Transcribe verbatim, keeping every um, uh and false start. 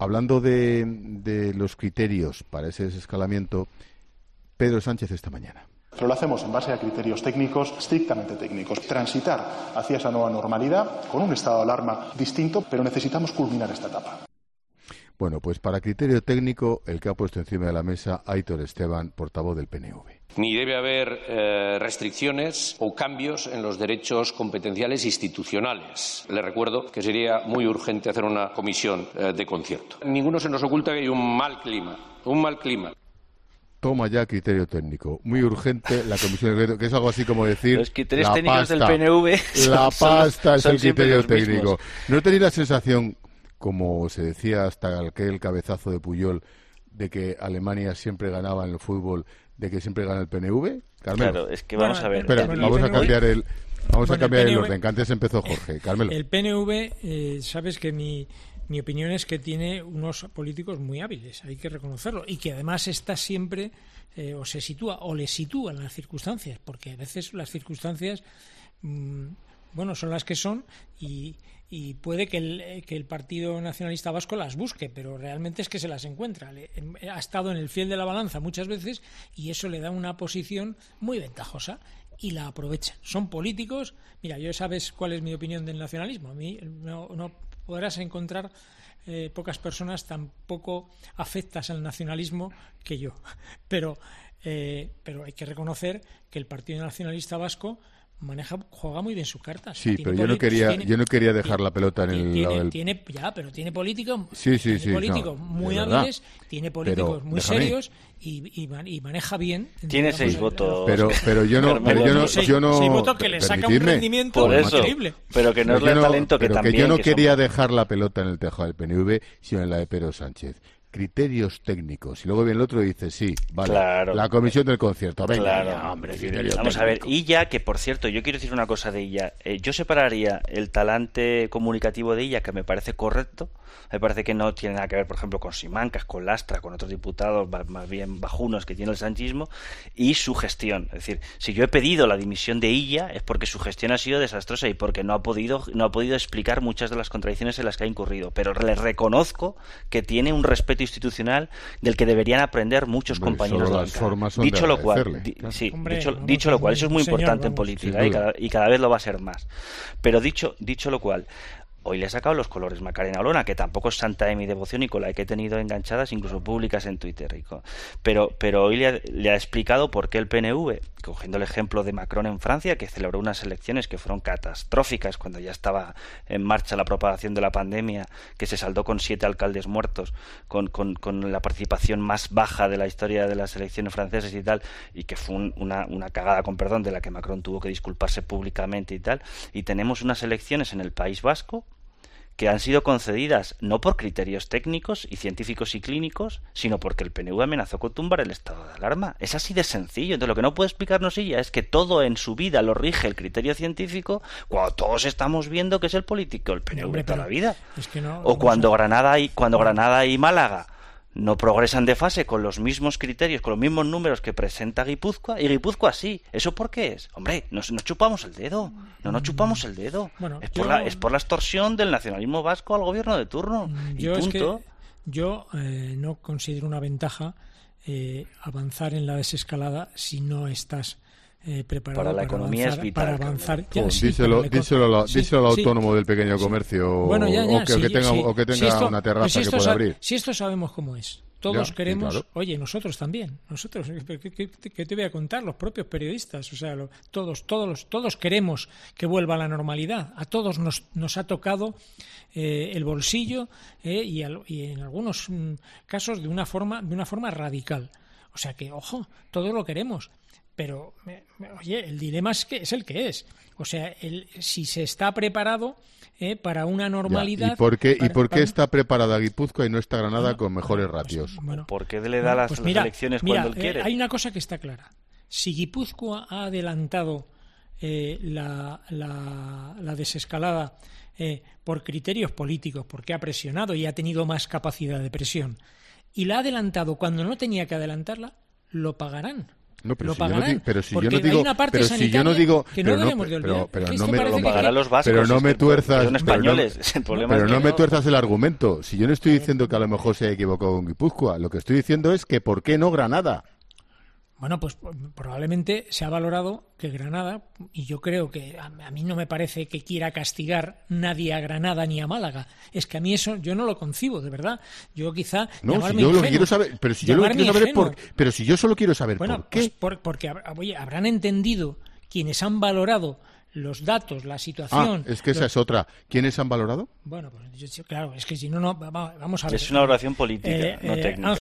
hablando de, de los criterios para ese desescalamiento, Pedro Sánchez esta mañana. Pero lo hacemos en base a criterios técnicos, estrictamente técnicos. Transitar hacia esa nueva normalidad con un estado de alarma distinto, pero necesitamos culminar esta etapa. Bueno, pues para criterio técnico, el que ha puesto encima de la mesa Aitor Esteban, portavoz del P N V. Ni debe haber eh, restricciones o cambios en los derechos competenciales institucionales. Le recuerdo que sería muy urgente hacer una comisión eh, de concierto. Ninguno se nos oculta que hay un mal clima, un mal clima. Toma ya criterio técnico. Muy urgente la comisión de que es algo así como decir los criterios la técnicos pasta, del P N V son, la pasta son, es son el criterio técnico. mismos. ¿No tenéis la sensación, como se decía hasta aquel cabezazo de Puyol, de que Alemania siempre ganaba en el fútbol, de que siempre gana el P N V? Carmelo. Claro, es que vamos bueno, a ver. Espera, bueno, vamos a cambiar el vamos bueno, a cambiar el, el orden, que antes empezó Jorge. Carmelo. El P N V, eh, sabes que mi Mi opinión es que tiene unos políticos muy hábiles, hay que reconocerlo, y que además está siempre, eh, o se sitúa, o le sitúa en las circunstancias, porque a veces las circunstancias, mmm, bueno, son las que son, y, y puede que el, que el Partido Nacionalista Vasco las busque, pero realmente es que se las encuentra. Le, ha estado en el fiel de la balanza muchas veces, y eso le da una posición muy ventajosa. Y la aprovechan. Son políticos. Mira, yo sabes cuál es mi opinión del nacionalismo. A mí no, no podrás encontrar eh, pocas personas tan poco afectas al nacionalismo que yo. Pero, eh, pero hay que reconocer que el Partido Nacionalista Vasco maneja, juega muy bien sus cartas. Sí, tiene pero yo no quería, tiene, yo no quería dejar la pelota en el tiene, lado del... tiene, ya, pero tiene políticos, sí, sí, tiene sí, políticos no, muy verdad. hábiles, tiene políticos Pero, muy déjame. serios y, y, y maneja bien. Tiene digamos, seis el, votos. Pero, pero yo no, pero yo no, seis, yo no seis votos que le saca un permitidme. rendimiento Por eso, increíble. pero que no es Pero el yo no- talento que pero también. que yo no que quería somos. dejar la pelota en el tejado del P N V, sino en la de Pedro Sánchez. Criterios técnicos. Y luego viene el otro y dice, sí, vale, Claro. la comisión del concierto. Venga, Claro. ya, hombre, criterio Vamos a ver, técnico. Illa, que por cierto, yo quiero decir una cosa de Illa. Eh, yo separaría el talante comunicativo de Illa, que me parece correcto. Me parece que no tiene nada que ver, por ejemplo, con Simancas, con Lastra, con otros diputados más bien bajunos que tiene el sanchismo, y su gestión. Es decir, si yo he pedido la dimisión de Illa es porque su gestión ha sido desastrosa y porque no ha podido, no ha podido explicar muchas de las contradicciones en las que ha incurrido. Pero le reconozco que tiene un respeto institucional del que deberían aprender muchos Hombre, compañeros solo de las bancada. formas son Dicho de lo cual, agradecerle, di- claro. sí, Hombre, dicho, vamos, dicho lo cual, eso es muy señor, importante en vamos, política, sin ¿eh? y, duda. cada, y cada vez lo va a ser más. Pero dicho, dicho lo cual, hoy le he sacado los colores Macarena Olona, que tampoco es santa de mi devoción y con la que he tenido enganchadas, incluso públicas en Twitter. Y con- Pero, pero hoy le ha, le ha explicado por qué el P N V, cogiendo el ejemplo de Macron en Francia, que celebró unas elecciones que fueron catastróficas cuando ya estaba en marcha la propagación de la pandemia, que se saldó con siete alcaldes muertos, con, con, con la participación más baja de la historia de las elecciones francesas y tal, y que fue un- una, una cagada, con perdón, de la que Macron tuvo que disculparse públicamente y tal. Y tenemos unas elecciones en el País Vasco que han sido concedidas no por criterios técnicos y científicos y clínicos, sino porque el P N V amenazó con tumbar el estado de alarma. Es así de sencillo. Entonces, lo que no puede explicarnos ella es que todo en su vida lo rige el criterio científico, cuando todos estamos viendo que es el político, el P N V Hombre, de toda pero la vida. es que no- O vamos cuando a- Granada y cuando Granada y Málaga no progresan de fase con los mismos criterios, con los mismos números que presenta Guipúzcoa, y Guipúzcoa sí. ¿Eso por qué es? Hombre, nos, nos chupamos el dedo. No nos chupamos el dedo. Bueno, es, por yo- la, es por la extorsión del nacionalismo vasco al gobierno de turno. Y Yo es que punto. yo eh, no considero una ventaja eh, avanzar en la desescalada si no estás eh, preparado Para la economía avanzar, es vital, para Carmen. avanzar. Ya, Pues sí, díselo, para la eco- díselo, la- sí, díselo al sí. autónomo del pequeño comercio Bueno, ya, ya, o que, sí, o que tenga, sí. o que tenga Si esto- una pues terraza si que esto pueda sa- abrir. Si esto sabemos cómo es. Todos Ya, sí, queremos, claro. oye, nosotros también, nosotros, ¿qué, qué- qué- qué te voy a contar? Los propios periodistas, o sea, lo- todos, todos, los- todos queremos que vuelva a la normalidad. A todos nos, nos ha tocado eh, el bolsillo eh, y, al- y en algunos mm, casos de una forma, de una forma radical. O sea que, ojo, todos lo queremos. Pero, me- me- oye, el dilema es, que es el que es. O sea, el, si se está preparado eh, para una Ya, normalidad... ¿Y por qué, para- y por qué para- está preparada Guipúzcoa y no está Granada Bueno, con mejores pues, ratios? bueno, ¿Por qué le da bueno, las, pues las mira, elecciones mira, cuando él quiere? eh, hay una cosa que está clara. Si Guipúzcoa ha adelantado eh, la, la, la desescalada eh, por criterios políticos, porque ha presionado y ha tenido más capacidad de presión, y la ha adelantado cuando no tenía que adelantarla, lo pagarán. No, pero lo si yo no pagarán. digo, pero si yo porque no digo, hay una parte pero si yo no digo, que no pero debemos no, de olvidar. pero, pero Es que no esto me, parece lo pagarán que- los vascos. pero no es me que tuerzas, son pero no- españoles. El problema pero es no que me tuerzas el argumento. Si yo no estoy diciendo que a lo mejor se ha equivocado con Guipúzcoa, lo que estoy diciendo es que ¿por qué no Granada? Bueno, pues probablemente se ha valorado que Granada, y yo creo que a, a mí no me parece que quiera castigar nadie a Granada ni a Málaga. Es que a mí eso yo no lo concibo, de verdad. Yo quizá No, si llamarme yo lo que ingenuo, quiero saber, pero si yo lo que llamarme quiero saber es por, ingenuo. pero si yo solo quiero saber Bueno, por qué. pues por- porque hab- oye, habrán entendido quienes han valorado los datos, la situación. Ah, es que esa los- es otra. ¿Quiénes han valorado? Bueno, pues yo- yo- claro, es que si no, no va- va- vamos a ver. Es una valoración política, no técnica.